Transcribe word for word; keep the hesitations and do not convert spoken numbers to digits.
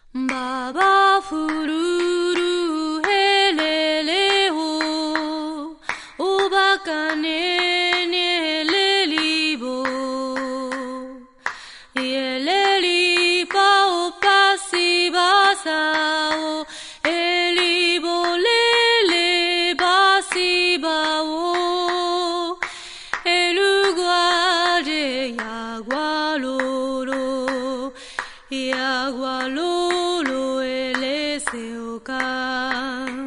Baba fururu helele ho, obakane ne lelibo, yeleli pa opasi basao, elibo lele basi bao, eluguade yagualolo, yagualolo. Seoka